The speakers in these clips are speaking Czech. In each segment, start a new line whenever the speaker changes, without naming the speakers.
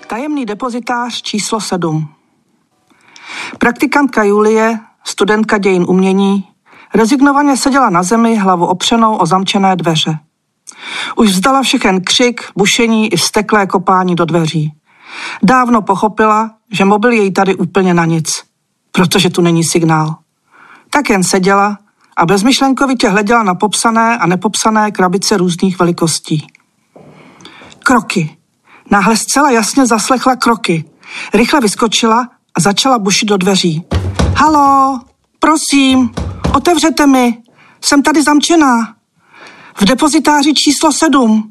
Tajemný depozitář číslo 7. Praktikantka Julie, studentka dějin umění, rezignovaně seděla na zemi, hlavu opřenou o zamčené dveře. Už vzdala všechen křik, bušení i vzteklé kopání do dveří. Dávno pochopila, že mobil je jí tady úplně na nic, protože tu není signál. Tak jen seděla a bezmyšlenkovitě hleděla na popsané a nepopsané krabice různých velikostí. Kroky. Náhle zcela jasně zaslechla kroky. Rychle vyskočila a začala bušit do dveří. Haló, prosím, otevřete mi, jsem tady zamčená. V depozitáři číslo 7.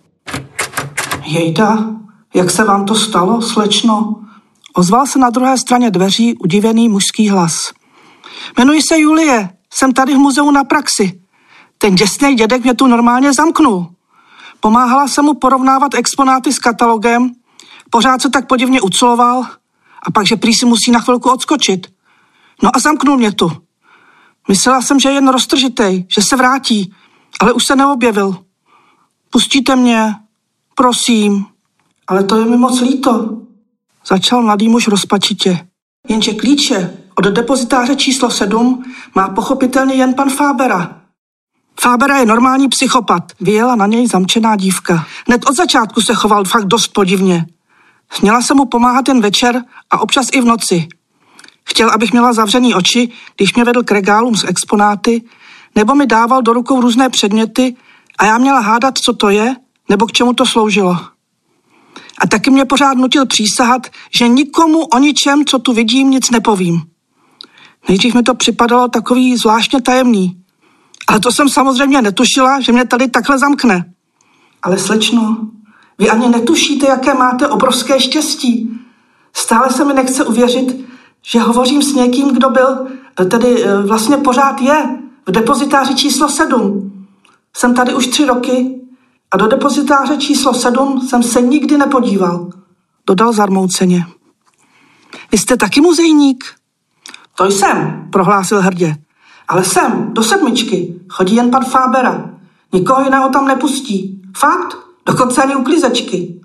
Jejda, jak se vám to stalo, slečno? Ozval se na druhé straně dveří udivený mužský hlas. Jmenuji se Julie, jsem tady v muzeu na praxi. Ten děsnej dědek mě tu normálně zamknul. Pomáhala jsem mu porovnávat exponáty s katalogem, pořád se tak podivně ucloval a pak, že prý si musí na chvilku odskočit. No a zamknul mě tu. Myslela jsem, že je jen roztržitej, že se vrátí, ale už se neobjevil. Pustíte mě, prosím. Ale to je mi moc líto, začal mladý muž rozpačitě. Jenže klíče od depozitáře číslo 7 má pochopitelně jen pan Fábera. Fábera je normální psychopat, vyjela na něj zamčená dívka. Hned od začátku se choval fakt dost podivně. Měla jsem mu pomáhat jen večer a občas i v noci. Chtěl, abych měla zavřený oči, když mě vedl k regálům s exponáty, nebo mi dával do rukou různé předměty a já měla hádat, co to je, nebo k čemu to sloužilo. A taky mě pořád nutil přísahat, že nikomu o ničem, co tu vidím, nic nepovím. Nejdřív mi to připadalo takový zvláštně tajemný. Ale to jsem samozřejmě netušila, že mě tady takhle zamkne. Ale slečno, vy ani netušíte, jaké máte obrovské štěstí. Stále se mi nechce uvěřit, že hovořím s někým, kdo byl, tedy vlastně pořád je, v depozitáři číslo 7. Jsem tady už 3 roky a do depozitáře číslo 7 jsem se nikdy nepodíval, dodal zarmouceně. Vy jste taky muzejník? To jsem, prohlásil hrdě. Ale sem, do 7, chodí jen pan Fábera. Nikoho jiného tam nepustí. Fakt? Dokonce ani uklízečky.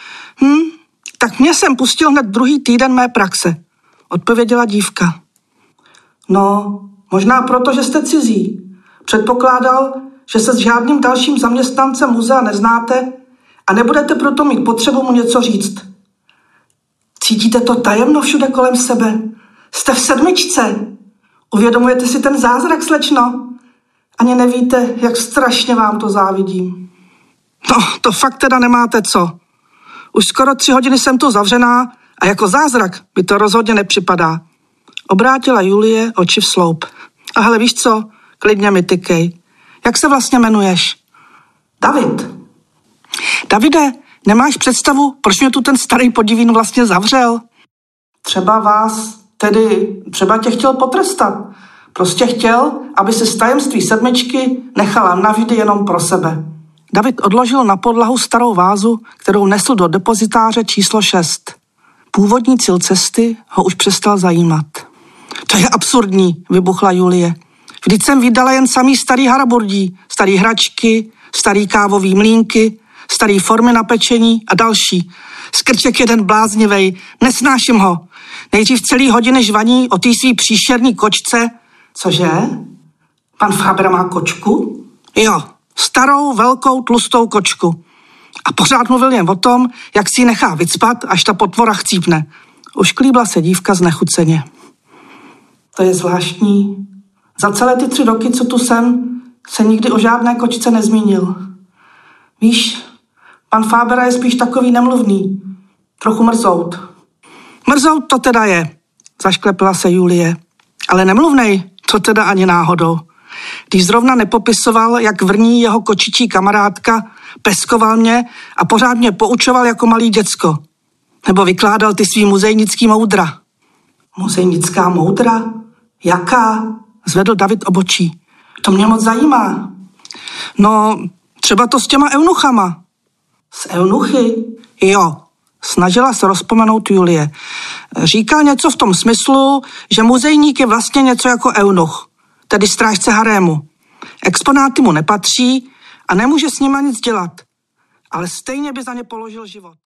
Tak mě sem pustil hned druhý týden mé praxe, odpověděla dívka. No, možná proto, že jste cizí. Předpokládal, že se s žádným dalším zaměstnancem muzea neznáte a nebudete proto mít potřebu mu něco říct. Cítíte to tajemno všude kolem sebe? Jste v 7. Uvědomujete si ten zázrak, slečno? Ani nevíte, jak strašně vám to závidím. No, to fakt teda nemáte co. Už skoro 3 hodiny jsem tu zavřená a jako zázrak mi to rozhodně nepřipadá. Obrátila Julie oči v sloup. A hele, víš co? Klidně mi tykej. Jak se vlastně jmenuješ? David. Davide, nemáš představu, proč mě tu ten starý podivín vlastně zavřel? Třeba tě chtěl potrestat. Prostě chtěl, aby se z tajemství 7 nechala navždy jenom pro sebe. David odložil na podlahu starou vázu, kterou nesl do depozitáře číslo 6. Původní cíl cesty ho už přestal zajímat. To je absurdní, vybuchla Julie. Vždyť jsem vydala jen samý starý haraburdí, starý hračky, starý kávový mlýnky, starý formy na pečení a další. Skrček jeden bláznivej, nesnáším ho. Nejdřív celý hodiny žvaní o té svý příšerný kočce. Cože? Pan Fábera má kočku? Jo, starou, velkou, tlustou kočku. A pořád mluvil jen o tom, jak si ji nechá vycpat, až ta potvora chcípne. Ušklíbla se dívka znechuceně. To je zvláštní. Za celé ty 3 roky, co tu jsem, se nikdy o žádné kočce nezmínil. Víš, pan Fábera je spíš takový nemluvný. Trochu mrzout. Mrzout to teda je, zašklepila se Julie. Ale nemluvnej, to teda ani náhodou. Když zrovna nepopisoval, jak vrní jeho kočičí kamarádka, peskoval mě a pořád mě poučoval jako malý děcko. Nebo vykládal ty svý muzejnický moudra. Muzejnická moudra? Jaká? Zvedl David obočí. To mě moc zajímá. No, třeba to s těma eunuchama. S eunuchy? Jo, snažila se rozpomenout Julie. Říkal něco v tom smyslu, že muzejník je vlastně něco jako eunuch, tedy strážce harému. Exponáty mu nepatří a nemůže s nima nic dělat, ale stejně by za ně položil život.